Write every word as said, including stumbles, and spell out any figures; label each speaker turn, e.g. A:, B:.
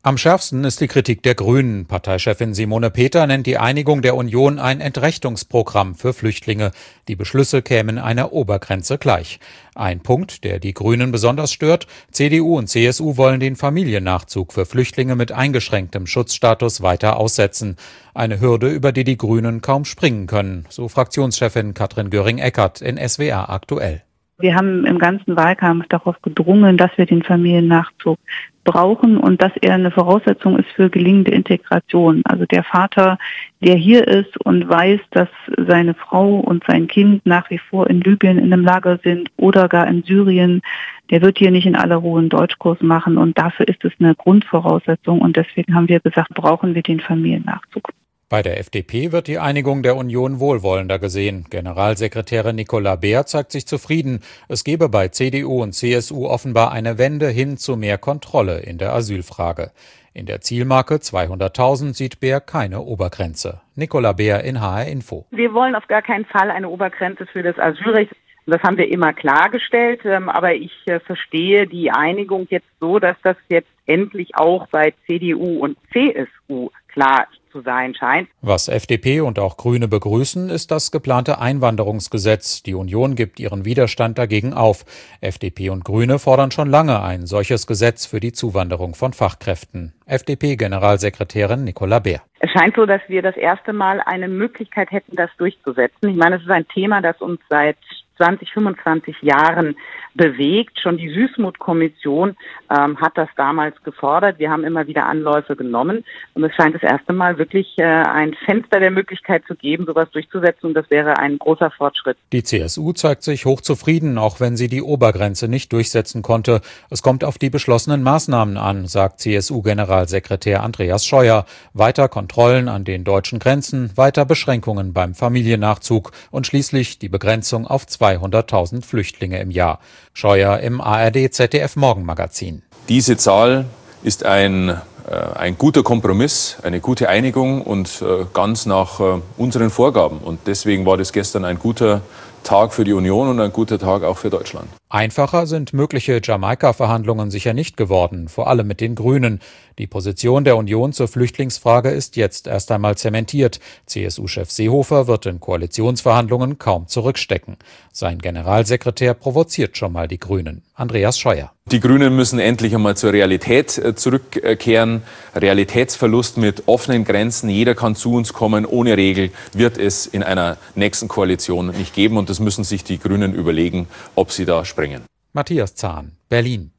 A: Am schärfsten ist die Kritik der Grünen. Parteichefin Simone Peter nennt die Einigung der Union ein Entrechtungsprogramm für Flüchtlinge. Die Beschlüsse kämen einer Obergrenze gleich. Ein Punkt, der die Grünen besonders stört: C D U und C S U wollen den Familiennachzug für Flüchtlinge mit eingeschränktem Schutzstatus weiter aussetzen. Eine Hürde, über die die Grünen kaum springen können, so Fraktionschefin Katrin Göring-Eckardt in S W R aktuell.
B: Wir haben im ganzen Wahlkampf darauf gedrungen, dass wir den Familiennachzug brauchen und dass er eine Voraussetzung ist für gelingende Integration. Also der Vater, der hier ist und weiß, dass seine Frau und sein Kind nach wie vor in Libyen in einem Lager sind oder gar in Syrien, der wird hier nicht in aller Ruhe einen Deutschkurs machen, und dafür ist es eine Grundvoraussetzung, und deswegen haben wir gesagt, brauchen wir den Familiennachzug.
A: Bei der F D P wird die Einigung der Union wohlwollender gesehen. Generalsekretärin Nicola Beer zeigt sich zufrieden. Es gebe bei C D U und C S U offenbar eine Wende hin zu mehr Kontrolle in der Asylfrage. In der Zielmarke zweihunderttausend sieht Beer keine Obergrenze. Nicola Beer in H R Info.
C: Wir wollen auf gar keinen Fall eine Obergrenze für das Asylrecht. Das haben wir immer klargestellt, aber ich verstehe die Einigung jetzt so, dass das jetzt endlich auch bei C D U und C S U klar zu sein scheint.
A: Was F D P und auch Grüne begrüßen, ist das geplante Einwanderungsgesetz. Die Union gibt ihren Widerstand dagegen auf. F D P und Grüne fordern schon lange ein solches Gesetz für die Zuwanderung von Fachkräften. F D P-Generalsekretärin Nicola Beer.
C: Es scheint so, dass wir das erste Mal eine Möglichkeit hätten, das durchzusetzen. Ich meine, es ist ein Thema, das uns seit zwanzig, fünfundzwanzig Jahren bewegt. Schon die Süßmuth-Kommission ähm, hat das damals gefordert. Wir haben immer wieder Anläufe genommen. Und es scheint das erste Mal wirklich äh, ein Fenster der Möglichkeit zu geben, sowas durchzusetzen. Und das wäre ein großer Fortschritt.
A: Die C S U zeigt sich hochzufrieden, auch wenn sie die Obergrenze nicht durchsetzen konnte. Es kommt auf die beschlossenen Maßnahmen an, sagt C S U-Generalsekretär Andreas Scheuer. Weiter Kontrollen an den deutschen Grenzen, weiter Beschränkungen beim Familiennachzug und schließlich die Begrenzung auf zweihunderttausend Flüchtlinge im Jahr. Scheuer im A R D-Z D F-Morgenmagazin.
D: Diese Zahl ist ein, äh, ein guter Kompromiss, eine gute Einigung und äh, ganz nach äh, unseren Vorgaben. Und deswegen war das gestern ein guter Tag für die Union und ein guter Tag auch für Deutschland.
A: Einfacher sind mögliche Jamaika-Verhandlungen sicher nicht geworden, vor allem mit den Grünen. Die Position der Union zur Flüchtlingsfrage ist jetzt erst einmal zementiert. C S U-Chef Seehofer wird in Koalitionsverhandlungen kaum zurückstecken. Sein Generalsekretär provoziert schon mal die Grünen. Andreas Scheuer.
D: Die Grünen müssen endlich einmal zur Realität zurückkehren. Realitätsverlust mit offenen Grenzen. Jeder kann zu uns kommen. Ohne Regel wird es in einer nächsten Koalition nicht geben. Und das müssen sich die Grünen überlegen, ob sie da springen.
A: Matthias Zahn, Berlin.